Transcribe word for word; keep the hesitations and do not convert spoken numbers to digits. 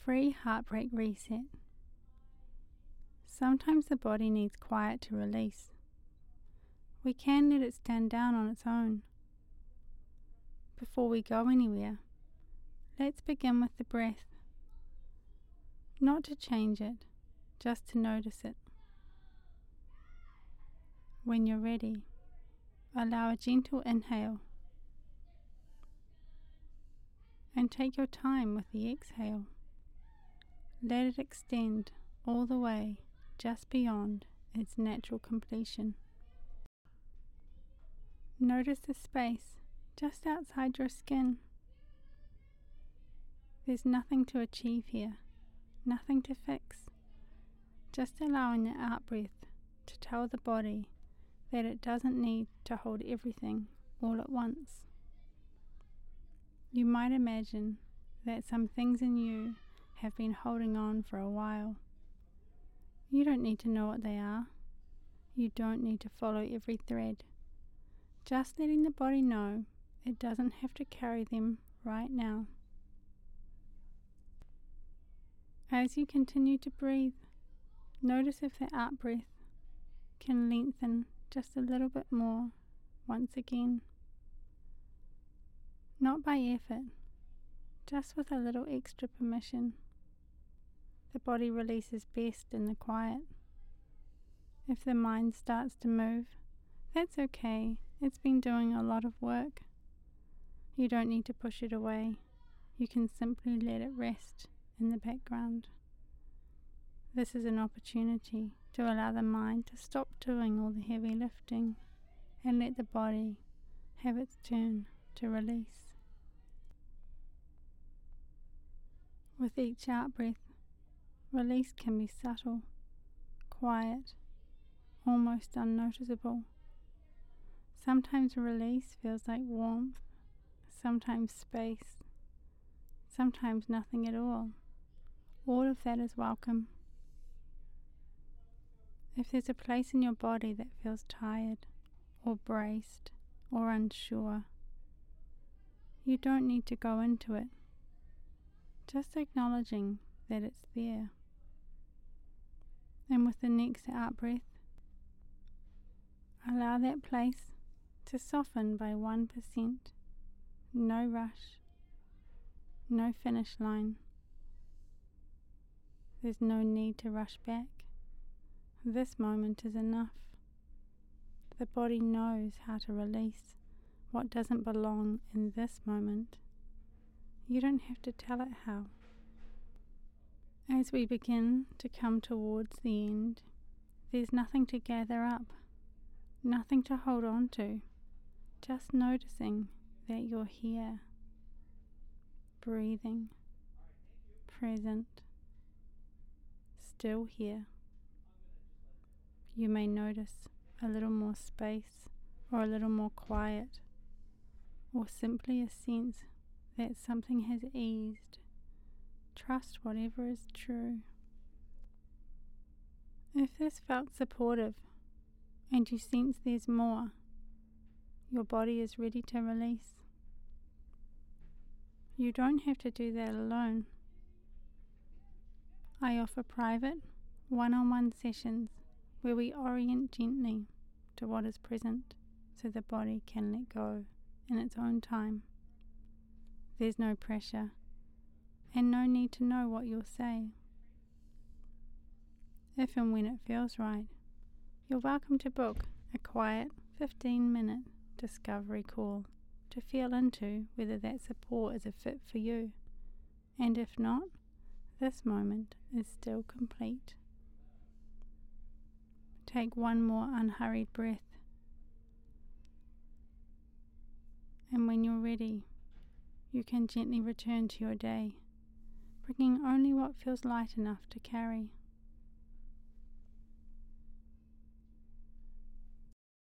Free heartbreak reset. Sometimes the body needs quiet to release. We can let it stand down on its own. Before we go anywhere, let's begin with the breath. Not to change it, just to notice it. When you're ready, allow a gentle inhale and take your time with the exhale. Let it extend all the way just beyond its natural completion. Notice the space just outside your skin. There's nothing to achieve here, nothing to fix, just allowing the out-breath to tell the body that it doesn't need to hold everything all at once. You might imagine that some things in you have been holding on for a while. You don't need to know what they are. You don't need to follow every thread. Just letting the body know it doesn't have to carry them right now. As you continue to breathe, notice if the out-breath can lengthen just a little bit more once again. Not by effort, just with a little extra permission. The body releases best in the quiet. If the mind starts to move, that's okay. It's been doing a lot of work. You don't need to push it away. You can simply let it rest in the background. This is an opportunity to allow the mind to stop doing all the heavy lifting and let the body have its turn to release. With each out-breath, release can be subtle, quiet, almost unnoticeable. Sometimes release feels like warmth, sometimes space, sometimes nothing at all. All of that is welcome. If there's a place in your body that feels tired, or braced, or unsure, you don't need to go into it. Just acknowledging that it's there. And with the next out-breath, allow that place to soften by one percent. No rush, no finish line. There's no need to rush back. This moment is enough. The body knows how to release what doesn't belong in this moment. You don't have to tell it how. As we begin to come towards the end, there's nothing to gather up, nothing to hold on to, just noticing that you're here, breathing, present, still here. You may notice a little more space or a little more quiet, or simply a sense that something has eased. Trust whatever is true. If this felt supportive and you sense there's more, your body is ready to release. You don't have to do that alone. I offer private, one-on-one sessions where we orient gently to what is present so the body can let go in its own time. There's no pressure and no need to know what you'll say. If and when it feels right, you're welcome to book a quiet fifteen minute discovery call to feel into whether that support is a fit for you, and if not, this moment is still complete. Take one more unhurried breath, and when you're ready, you can gently return to your day, bringing only what feels light enough to carry.